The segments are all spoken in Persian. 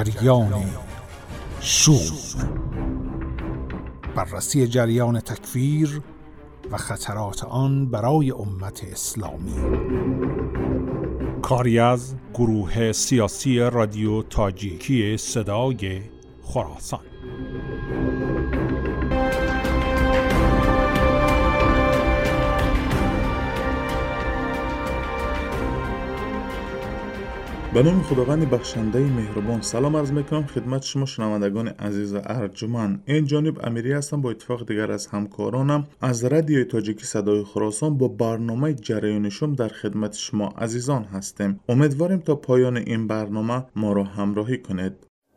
جریان شوم، بررسی جریان تکفیر و خطرات آن برای امت اسلامی. کاری از گروه سیاسی رادیو تاجیکی صدای خراسان. به نام خداوند بخشنده مهربان سلام عرض میکنم خدمت شما شنوندگان عزیز و ارجمند. این جانب امیری هستم. با اتفاق دیگر از همکارانم از رادیو تاجیکی صدای خراسان با برنامه جریان شوم در خدمت شما عزیزان هستیم. امیدواریم تا پایان این برنامه ما را همراهی کنید.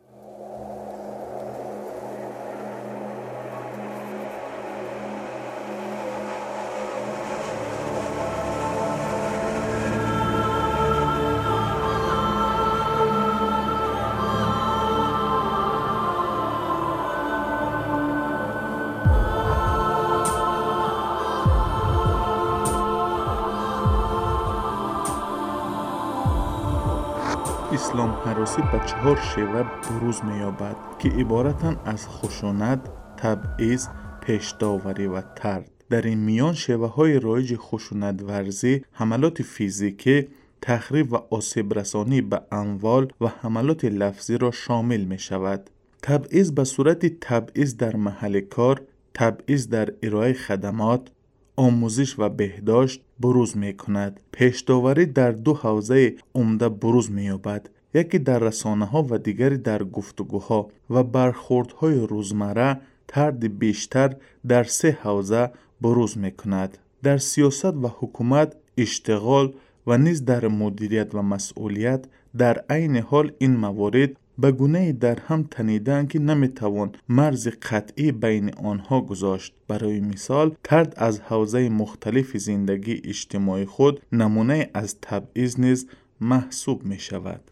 اسلام هراسی به 4 شیوه بروز می‌یابد که عبارتند از خشونت، تبعیض، پیش‌داوری و طرد. در این میان شیوه‌های رایج خشونت ورزی، حملات فیزیکی، تخریب و آسیب رسانی به اموال و حملات لفظی را شامل می‌شود. تبعیض به صورت تبعیض در محل کار، تبعیض در ارائه خدمات، آموزش و بهداشت بروز می کند. پیش‌داوری در 2 حوزه عمده بروز می یابد. یکی در رسانه ها و دیگری در گفتگوها و برخوردهای روزمره. طرد بیشتر در 3 حوزه بروز می کند. در سیاست و حکومت، اشتغال و نیز در مدیریت و مسئولیت. در عین حال این موارد به گونه‌ای در هم تنیدند که نمیتوان مرز قطعی بین آنها گذاشت. برای مثال، طرد از حوزه مختلف زندگی اجتماعی خود نمونه از تبعیض نیز محسوب می شود.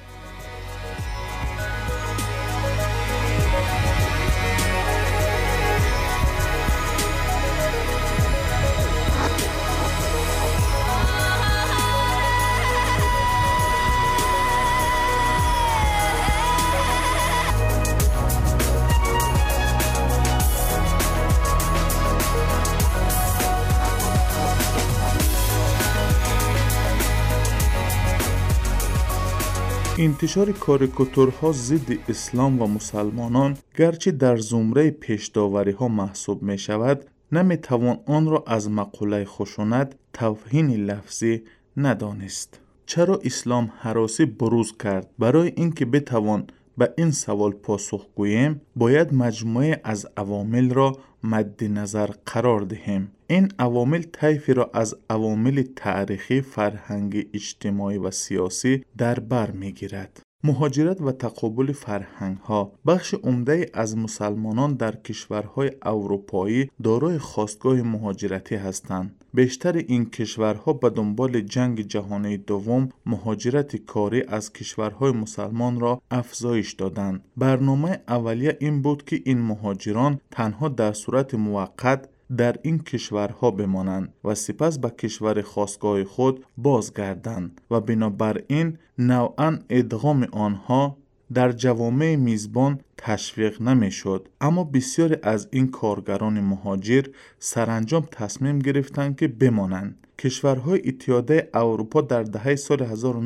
انتشار کاریکاتورها ضد اسلام و مسلمانان گرچه در زمره پیش‌داوری ها محسوب می شود، نمی توان آن را از مقوله خشونت، توهین لفظی ندانست. چرا اسلام هراسی بروز کرد؟ برای اینکه بتوان به این سوال پاسخ گوییم، باید مجموعه از عوامل را مد نظر قرار دهیم. این عوامل طیفی را از عوامل تاریخی، فرهنگی، اجتماعی و سیاسی در بر می‌گیرد. مهاجرت و تقابل فرهنگ‌ها. بخش عمده از مسلمانان در کشورهای اروپایی دارای خواستگاه مهاجرتی هستند. بیشتر این کشورها به دنبال جنگ جهانی دوم مهاجرت کاری از کشورهای مسلمان را افزایش دادند. برنامه اولیه این بود که این مهاجران تنها در صورت موقت در این کشورها بمانند و سپس به کشور خاصگاه خود بازگردند و بنابراین نوعاً ادغام آنها در جوامع میزبان تشویق نمی شد. اما بسیاری از این کارگران مهاجر سرانجام تصمیم گرفتند که بمانند. کشورهای اتحادیه اروپا در دهه سال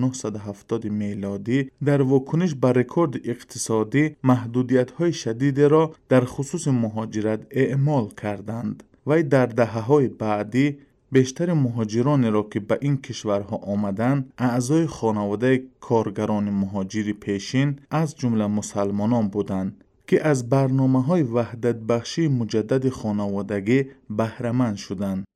1970 میلادی در واکنش به رکورد اقتصادی محدودیت‌های شدید را در خصوص مهاجرت اعمال کردند و در دهه‌های بعدی بیشتر مهاجرانی را که به این کشورها آمدند اعضای خانواده کارگران مهاجری پیشین از جمله مسلمانان بودند که از برنامه‌های وحدت بخشی مجدد خانوادگی بهره مند شدند.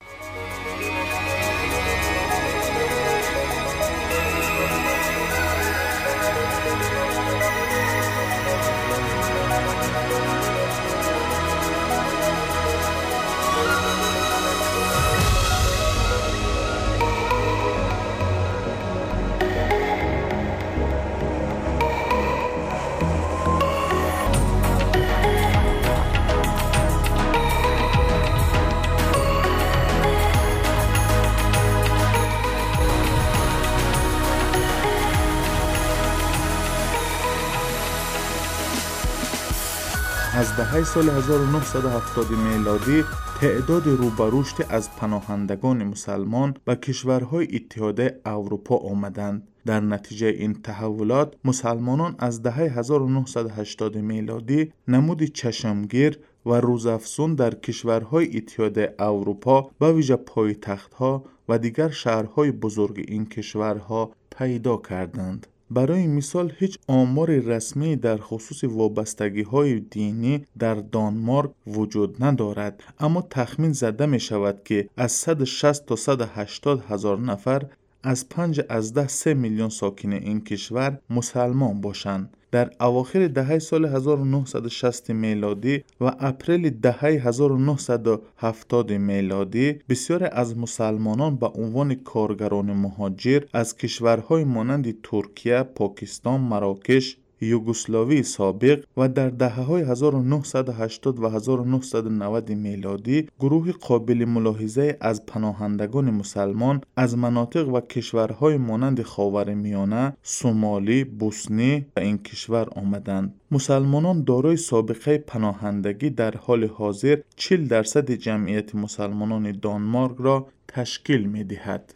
دهه سال 1970 میلادی تعداد رو به رشد از پناهندگان مسلمان به کشورهای اتحادیه اروپا آمدند. در نتیجه این تحولات مسلمانان از دهه 1980 میلادی نمود چشمگیر و روزافزون در کشورهای اتحادیه اروپا به ویژه پایتخت‌ها و دیگر شهرهای بزرگ این کشورها پیدا کردند. برای مثال هیچ آمار رسمی در خصوص وابستگی‌های دینی در دانمارک وجود ندارد، اما تخمین زده می شود که از 160 تا 180 هزار نفر از 5 از 10 3 میلیون ساکن این کشور مسلمان باشند. در اواخر دهه سال 1960 میلادی و اپریل دهه 1970 میلادی بسیاری از مسلمانان به عنوان کارگران مهاجر از کشورهای مانند ترکیه، پاکستان، مراکش، یوگسلاوی سابق و در دهه‌های 1980 و 1990 میلادی گروه قابل ملاحظه از پناهندگان مسلمان از مناطق و کشورهای مانند خاورمیانه، سومالی، بوسنی و این کشور آمدند. مسلمانان دارای سابقه پناهندگی در حال حاضر 40% جمعیت مسلمانان دانمارک را تشکیل می‌دهد.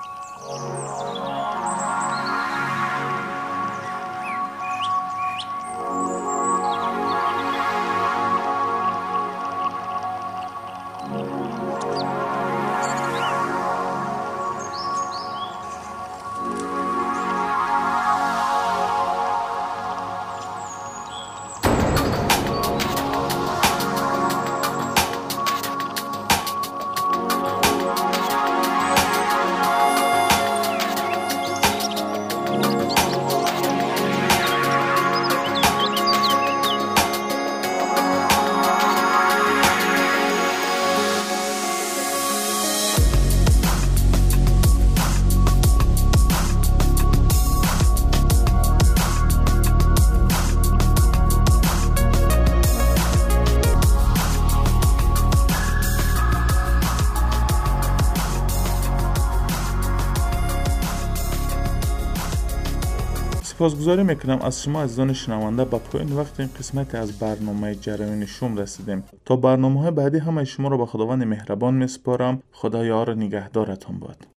سپاسگزاری میکنم از شما عزیزان شنونده. به پایان وقت این قسمت از برنامه جریان شوم رسیدیم. تا برنامه‌های بعدی همه شما را به خداوند مهربان میسپارم. خدا یار نگهدارتان باد.